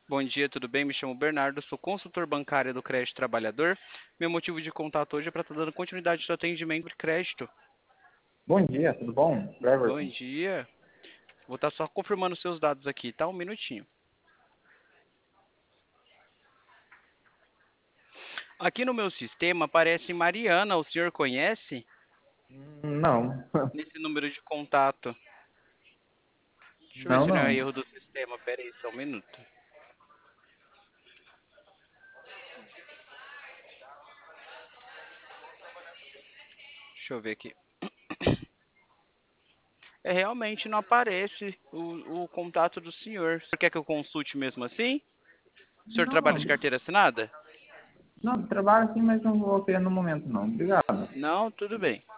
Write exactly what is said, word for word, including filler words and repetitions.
Bom dia, tudo bem? Me chamo Bernardo, sou consultor bancário do Crédito Trabalhador. Meu motivo de contato hoje é para estar dando continuidade do atendimento de crédito. Bom dia, tudo bom? Bom Cleverton. dia. Vou estar só confirmando seus dados aqui, tá? Um minutinho. Aqui no meu sistema aparece Mariana, o senhor conhece? Hum, Não, Nesse número de contato. Deixa eu ver não, se não é não. erro do sistema. Pera aí, só um minuto. Deixa eu ver aqui. É, realmente não aparece o, o contato do senhor. O senhor quer que eu consulte mesmo assim? O senhor Não, trabalha não. de carteira assinada? Não, trabalho sim, mas não vou querer no momento, não. Obrigado. Não, tudo bem.